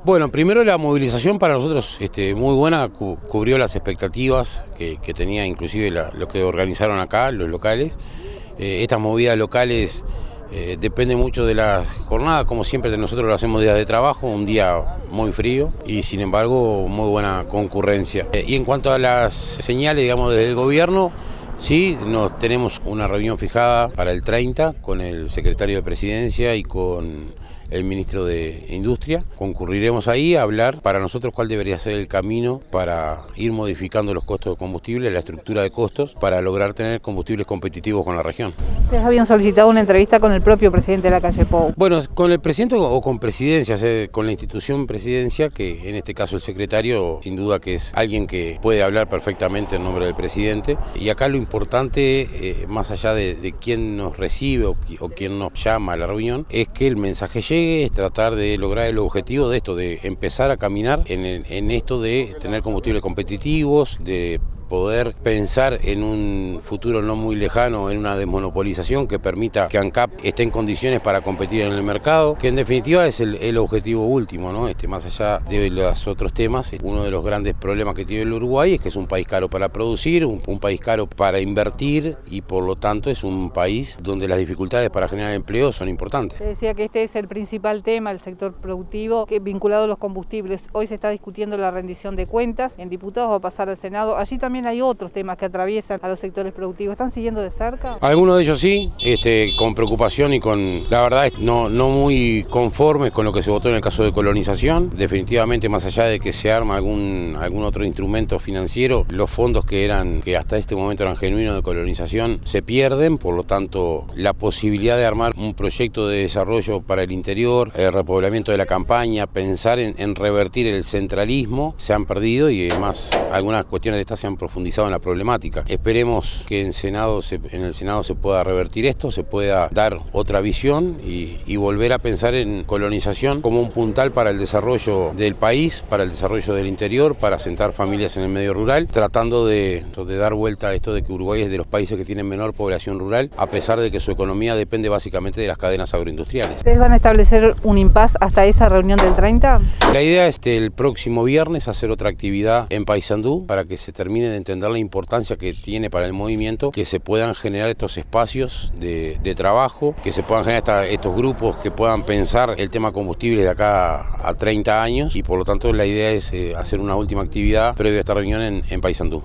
Bueno, primero la movilización para nosotros muy buena, cubrió las expectativas que tenía inclusive lo que organizaron acá, los locales. Estas movidas locales dependen mucho de la jornada, como siempre nosotros lo hacemos días de trabajo, un día muy frío y sin embargo muy buena concurrencia. Y en cuanto a las señales, digamos, del gobierno, sí, tenemos una reunión fijada para el 30 con el secretario de Presidencia y con el ministro de Industria. Concurriremos ahí a hablar para nosotros cuál debería ser el camino para ir modificando los costos de combustible, la estructura de costos, para lograr tener combustibles competitivos con la región. ¿Ustedes habían solicitado una entrevista con el propio presidente de la calle Pou? Bueno, con el presidente o con presidencia, con la institución presidencia, que en este caso el secretario, sin duda que es alguien que puede hablar perfectamente en nombre del presidente. Y acá lo importante, más allá de quién nos recibe o quién nos llama a la reunión, es que el mensaje llegue, es tratar de lograr el objetivo de esto, de empezar a caminar en esto de tener combustibles competitivos, de poder pensar en un futuro no muy lejano, en una desmonopolización que permita que ANCAP esté en condiciones para competir en el mercado, que en definitiva es el objetivo último, ¿no? Más allá de los otros temas, uno de los grandes problemas que tiene el Uruguay es que es un país caro para producir, un país caro para invertir y por lo tanto es un país donde las dificultades para generar empleo son importantes. Se decía que este es el principal tema, el sector productivo, que vinculado a los combustibles. Hoy se está discutiendo la rendición de cuentas, en diputados va a pasar al Senado, allí también hay otros temas que atraviesan a los sectores productivos. ¿Están siguiendo de cerca? Algunos de ellos sí, con preocupación y con, la verdad, no muy conformes con lo que se votó en el caso de colonización. Definitivamente, más allá de que se arma algún otro instrumento financiero, los fondos que hasta este momento eran genuinos de colonización se pierden, por lo tanto, la posibilidad de armar un proyecto de desarrollo para el interior, el repoblamiento de la campaña, pensar en revertir el centralismo, se han perdido y además algunas cuestiones de estas se han profundizado en la problemática. Esperemos que en el Senado se pueda revertir esto, se pueda dar otra visión y volver a pensar en colonización como un puntal para el desarrollo del país, para el desarrollo del interior, para asentar familias en el medio rural, tratando de dar vuelta a esto de que Uruguay es de los países que tienen menor población rural, a pesar de que su economía depende básicamente de las cadenas agroindustriales. ¿Ustedes van a establecer un impasse hasta esa reunión del 30? La idea es el próximo viernes hacer otra actividad en Paysandú para que se termine de entender la importancia que tiene para el movimiento, que se puedan generar estos espacios de trabajo, que se puedan generar estos grupos que puedan pensar el tema combustible de acá a 30 años y por lo tanto la idea es hacer una última actividad previo a esta reunión en Paysandú.